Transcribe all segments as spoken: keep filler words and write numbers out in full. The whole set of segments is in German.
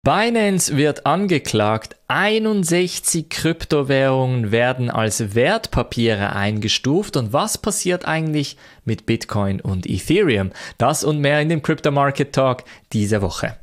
Binance wird angeklagt, einundsechzig Kryptowährungen werden als Wertpapiere eingestuft und was passiert eigentlich mit Bitcoin und Ethereum? Das und mehr in dem Crypto Market Talk diese Woche.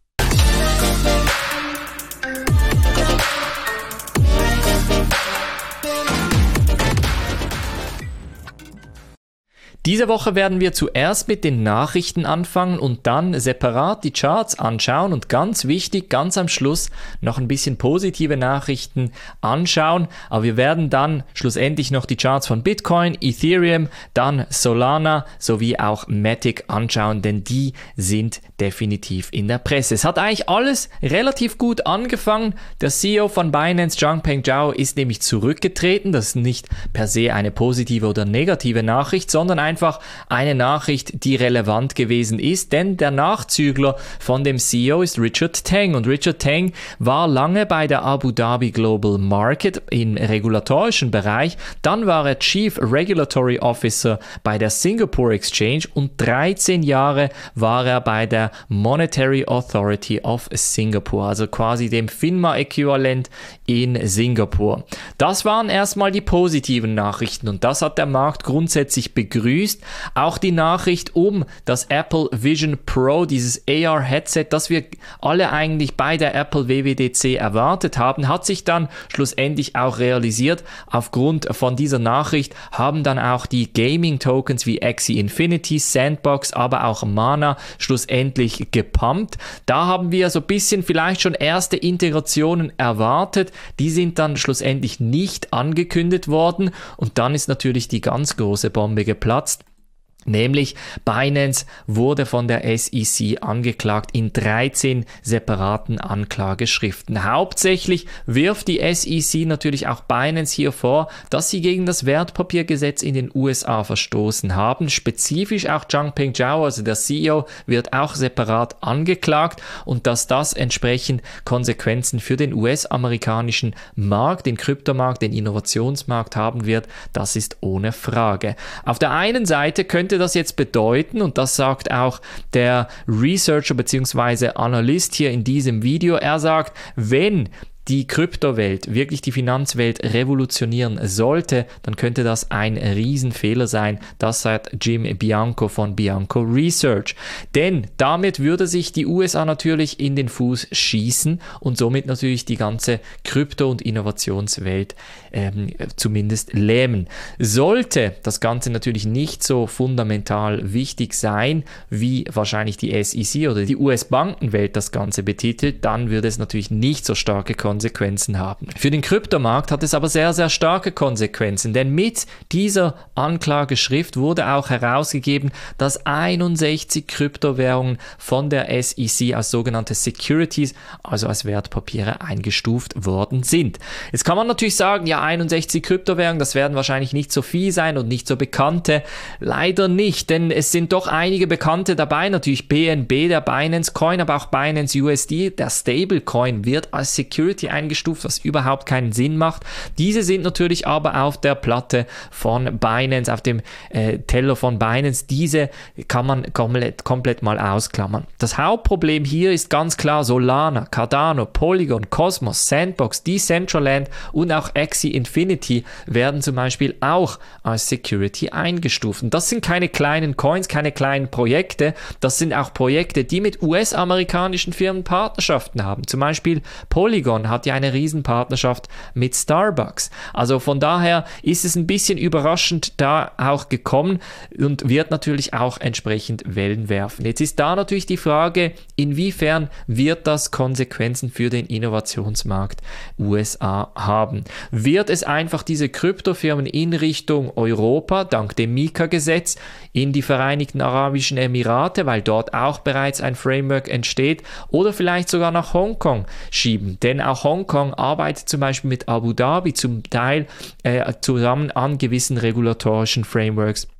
Diese Woche werden wir zuerst mit den Nachrichten anfangen und dann separat die Charts anschauen und ganz wichtig, ganz am Schluss noch ein bisschen positive Nachrichten anschauen. Aber wir werden dann schlussendlich noch die Charts von Bitcoin, Ethereum, dann Solana sowie auch Matic anschauen, denn die sind definitiv in der Presse. Es hat eigentlich alles relativ gut angefangen. Der C E O von Binance, Changpeng Zhao, ist nämlich zurückgetreten. Das ist nicht per se eine positive oder negative Nachricht, sondern ein einfach eine Nachricht, die relevant gewesen ist, denn der Nachzügler von dem C E O ist Richard Teng und Richard Teng war lange bei der Abu Dhabi Global Market im regulatorischen Bereich, dann war er Chief Regulatory Officer bei der Singapore Exchange und dreizehn Jahre war er bei der Monetary Authority of Singapore, also quasi dem FINMA-Äquivalent in Singapur. Das waren erstmal die positiven Nachrichten und das hat der Markt grundsätzlich begrüßt. Auch die Nachricht um das Apple Vision Pro, dieses A R-Headset, das wir alle eigentlich bei der Apple W W D C erwartet haben, hat sich dann schlussendlich auch realisiert. Aufgrund von dieser Nachricht haben dann auch die Gaming-Tokens wie Axie Infinity, Sandbox, aber auch Mana schlussendlich gepumpt. Da haben wir so ein bisschen vielleicht schon erste Integrationen erwartet. Die sind dann schlussendlich nicht angekündigt worden und dann ist natürlich die ganz große Bombe geplatzt. Nämlich Binance wurde von der S E C angeklagt in dreizehn separaten Anklageschriften. Hauptsächlich wirft die S E C natürlich auch Binance hier vor, dass sie gegen das Wertpapiergesetz in den U S A verstoßen haben. Spezifisch auch Changpeng Zhao, also der C E O, wird auch separat angeklagt und dass das entsprechend Konsequenzen für den U S-amerikanischen Markt, den Kryptomarkt, den Innovationsmarkt haben wird, das ist ohne Frage. Auf der einen Seite könnte das jetzt bedeuten, und das sagt auch der Researcher bzw. Analyst hier in diesem Video, er sagt, wenn die Kryptowelt, wirklich die Finanzwelt revolutionieren sollte, dann könnte das ein Riesenfehler sein. Das sagt Jim Bianco von Bianco Research. Denn damit würde sich die U S A natürlich in den Fuß schießen und somit natürlich die ganze Krypto- und Innovationswelt ähm, zumindest lähmen. Sollte das Ganze natürlich nicht so fundamental wichtig sein, wie wahrscheinlich die S E C oder die U S-Bankenwelt das Ganze betitelt, dann würde es natürlich nicht so starke Konsequenzen Konsequenzen haben. Für den Kryptomarkt hat es aber sehr, sehr starke Konsequenzen, denn mit dieser Anklageschrift wurde auch herausgegeben, dass einundsechzig Kryptowährungen von der S E C als sogenannte Securities, also als Wertpapiere, eingestuft worden sind. Jetzt kann man natürlich sagen, ja, einundsechzig Kryptowährungen, das werden wahrscheinlich nicht so viel sein und nicht so bekannte. Leider nicht, denn es sind doch einige bekannte dabei, natürlich B N B, der Binance Coin, aber auch Binance U S D, der Stablecoin wird als Security eingestuft, was überhaupt keinen Sinn macht. Diese sind natürlich aber auf der Platte von Binance, auf dem äh, Teller von Binance. Diese kann man komplett, komplett mal ausklammern. Das Hauptproblem hier ist ganz klar Solana, Cardano, Polygon, Cosmos, Sandbox, Decentraland und auch Axie Infinity werden zum Beispiel auch als Security eingestuft. Und das sind keine kleinen Coins, keine kleinen Projekte. Das sind auch Projekte, die mit U S-amerikanischen Firmen Partnerschaften haben. Zum Beispiel Polygon hat ja eine Riesenpartnerschaft mit Starbucks. Also von daher ist es ein bisschen überraschend da auch gekommen und wird natürlich auch entsprechend Wellen werfen. Jetzt ist da natürlich die Frage, inwiefern wird das Konsequenzen für den Innovationsmarkt U S A haben? Wird es einfach diese Kryptofirmen in Richtung Europa, dank dem MiCA-Gesetz, in die Vereinigten Arabischen Emirate, weil dort auch bereits ein Framework entsteht, oder vielleicht sogar nach Hongkong schieben? Denn auch Hongkong arbeitet zum Beispiel mit Abu Dhabi zum Teil äh, zusammen an gewissen regulatorischen Frameworks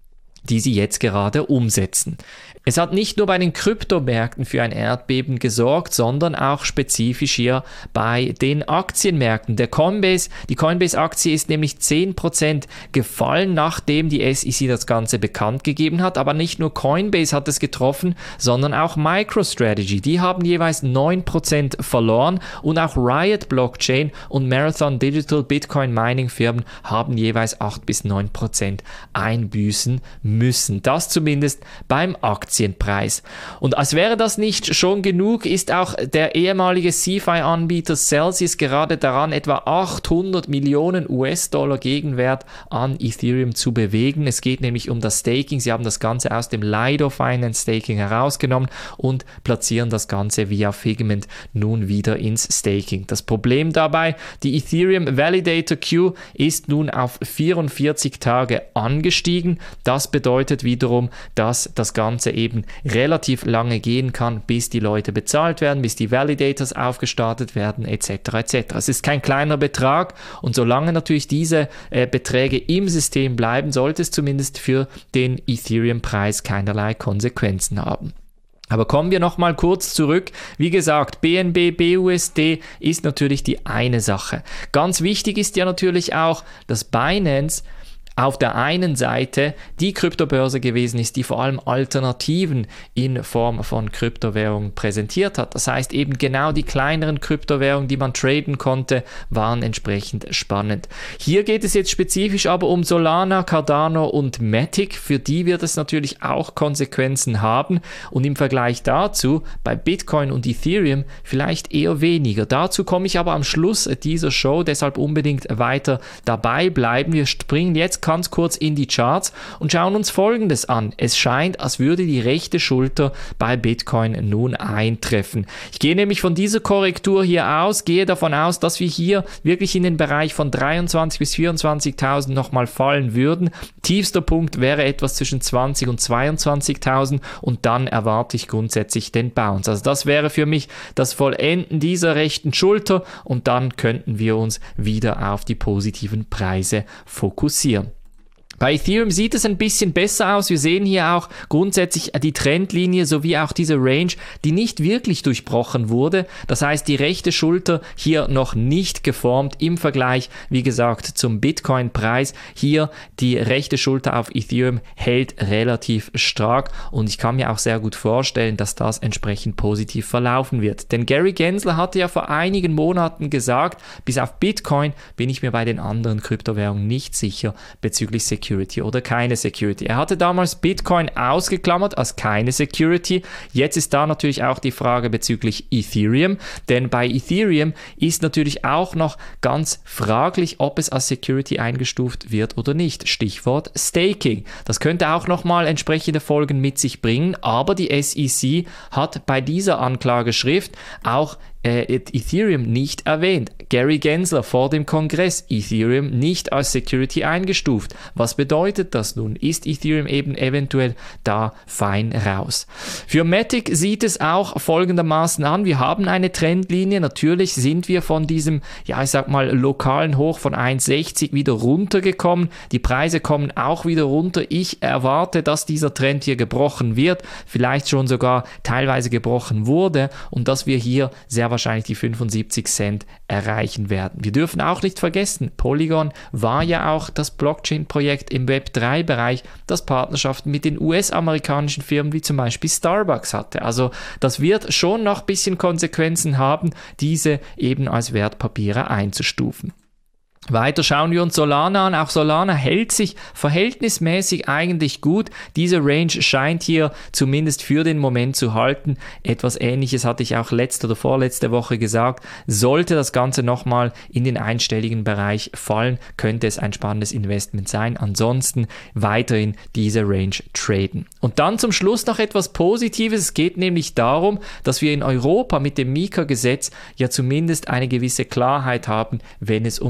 die sie jetzt gerade umsetzen. Es hat nicht nur bei den Kryptomärkten für ein Erdbeben gesorgt, sondern auch spezifisch hier bei den Aktienmärkten. Der Coinbase, die Coinbase-Aktie ist nämlich zehn Prozent gefallen, nachdem die S E C das Ganze bekannt gegeben hat. Aber nicht nur Coinbase hat es getroffen, sondern auch MicroStrategy. Die haben jeweils neun Prozent verloren und auch Riot Blockchain und Marathon Digital Bitcoin Mining Firmen haben jeweils acht bis neun Prozent einbüßen müssen. Das zumindest beim Aktien. Aktienpreis. Und als wäre das nicht schon genug, ist auch der ehemalige CeFi-Anbieter Celsius gerade daran, etwa achthundert Millionen U S-Dollar Gegenwert an Ethereum zu bewegen. Es geht nämlich um das Staking. Sie haben das Ganze aus dem Lido Finance Staking herausgenommen und platzieren das Ganze via Figment nun wieder ins Staking. Das Problem dabei, die Ethereum Validator Queue ist nun auf vierundvierzig Tage angestiegen. Das bedeutet wiederum, dass das Ganze eben eben relativ lange gehen kann, bis die Leute bezahlt werden, bis die Validators aufgestartet werden, et cetera et cetera. Es ist kein kleiner Betrag und solange natürlich diese äh, Beträge im System bleiben, sollte es zumindest für den Ethereum-Preis keinerlei Konsequenzen haben. Aber kommen wir nochmal kurz zurück. Wie gesagt, B N B, B U S D ist natürlich die eine Sache. Ganz wichtig ist ja natürlich auch, dass Binance auf der einen Seite die Kryptobörse gewesen ist, die vor allem Alternativen in Form von Kryptowährungen präsentiert hat. Das heißt eben genau die kleineren Kryptowährungen, die man traden konnte, waren entsprechend spannend. Hier geht es jetzt spezifisch aber um Solana, Cardano und Matic. Für die wird es natürlich auch Konsequenzen haben und im Vergleich dazu bei Bitcoin und Ethereum vielleicht eher weniger. Dazu komme ich aber am Schluss dieser Show, deshalb unbedingt weiter dabei bleiben. Wir springen jetzt ganz kurz in die Charts und schauen uns Folgendes an. Es scheint, als würde die rechte Schulter bei Bitcoin nun eintreffen. Ich gehe nämlich von dieser Korrektur hier aus, gehe davon aus, dass wir hier wirklich in den Bereich von dreiundzwanzigtausend bis vierundzwanzigtausend nochmal fallen würden. Tiefster Punkt wäre etwas zwischen zwanzig und zweiundzwanzigtausend und dann erwarte ich grundsätzlich den Bounce. Also das wäre für mich das Vollenden dieser rechten Schulter und dann könnten wir uns wieder auf die positiven Preise fokussieren. Bei Ethereum sieht es ein bisschen besser aus. Wir sehen hier auch grundsätzlich die Trendlinie sowie auch diese Range, die nicht wirklich durchbrochen wurde. Das heißt, die rechte Schulter hier noch nicht geformt im Vergleich, wie gesagt, zum Bitcoin-Preis. Hier die rechte Schulter auf Ethereum hält relativ stark und ich kann mir auch sehr gut vorstellen, dass das entsprechend positiv verlaufen wird. Denn Gary Gensler hatte ja vor einigen Monaten gesagt, bis auf Bitcoin bin ich mir bei den anderen Kryptowährungen nicht sicher bezüglich Security. Security oder keine Security. Er hatte damals Bitcoin ausgeklammert als keine Security. Jetzt ist da natürlich auch die Frage bezüglich Ethereum, denn bei Ethereum ist natürlich auch noch ganz fraglich, ob es als Security eingestuft wird oder nicht. Stichwort Staking. Das könnte auch nochmal entsprechende Folgen mit sich bringen, aber die S E C hat bei dieser Anklageschrift auch Ethereum nicht erwähnt. Gary Gensler vor dem Kongress, Ethereum nicht als Security eingestuft. Was bedeutet das nun? Ist Ethereum eben eventuell da fein raus? Für Matic sieht es auch folgendermaßen an. Wir haben eine Trendlinie. Natürlich sind wir von diesem, ja ich sag mal, lokalen Hoch von eins sechzig wieder runtergekommen. Die Preise kommen auch wieder runter. Ich erwarte, dass dieser Trend hier gebrochen wird, vielleicht schon sogar teilweise gebrochen wurde und dass wir hier sehr wahrscheinlich die fünfundsiebzig Cent erreichen werden. Wir dürfen auch nicht vergessen, Polygon war ja auch das Blockchain-Projekt im Web drei Bereich, das Partnerschaften mit den U S-amerikanischen Firmen wie zum Beispiel Starbucks hatte. Also das wird schon noch ein bisschen Konsequenzen haben, diese eben als Wertpapiere einzustufen. Weiter schauen wir uns Solana an. Auch Solana hält sich verhältnismäßig eigentlich gut. Diese Range scheint hier zumindest für den Moment zu halten. Etwas Ähnliches hatte ich auch letzte oder vorletzte Woche gesagt. Sollte das Ganze nochmal in den einstelligen Bereich fallen, könnte es ein spannendes Investment sein. Ansonsten weiterhin diese Range traden. Und dann zum Schluss noch etwas Positives. Es geht nämlich darum, dass wir in Europa mit dem Mika-Gesetz ja zumindest eine gewisse Klarheit haben, wenn es um Krypto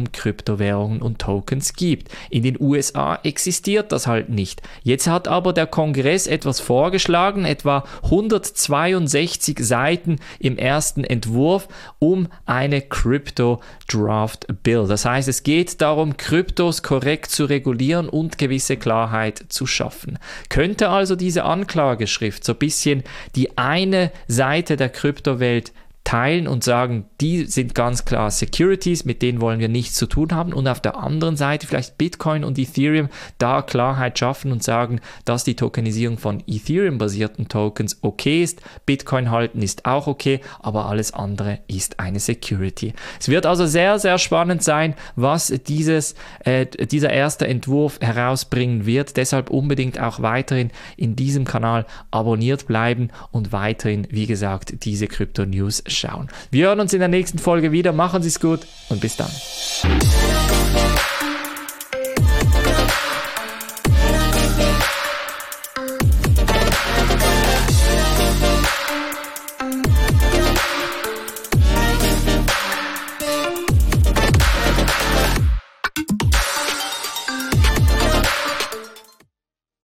Kryptowährungen und Tokens gibt. In den U S A existiert das halt nicht. Jetzt hat aber der Kongress etwas vorgeschlagen, etwa hundertzweiundsechzig Seiten im ersten Entwurf, um eine Crypto Draft Bill. Das heißt, es geht darum, Kryptos korrekt zu regulieren und gewisse Klarheit zu schaffen. Könnte also diese Anklageschrift so ein bisschen die eine Seite der Kryptowelt teilen und sagen, die sind ganz klar Securities, mit denen wollen wir nichts zu tun haben, und auf der anderen Seite vielleicht Bitcoin und Ethereum da Klarheit schaffen und sagen, dass die Tokenisierung von Ethereum-basierten Tokens okay ist, Bitcoin halten ist auch okay, aber alles andere ist eine Security. Es wird also sehr, sehr spannend sein, was dieses, äh, dieser erste Entwurf herausbringen wird, deshalb unbedingt auch weiterhin in diesem Kanal abonniert bleiben und weiterhin, wie gesagt, diese Krypto-News schauen. Wir hören uns in der nächsten Folge wieder. Machen Sie es gut und bis dann.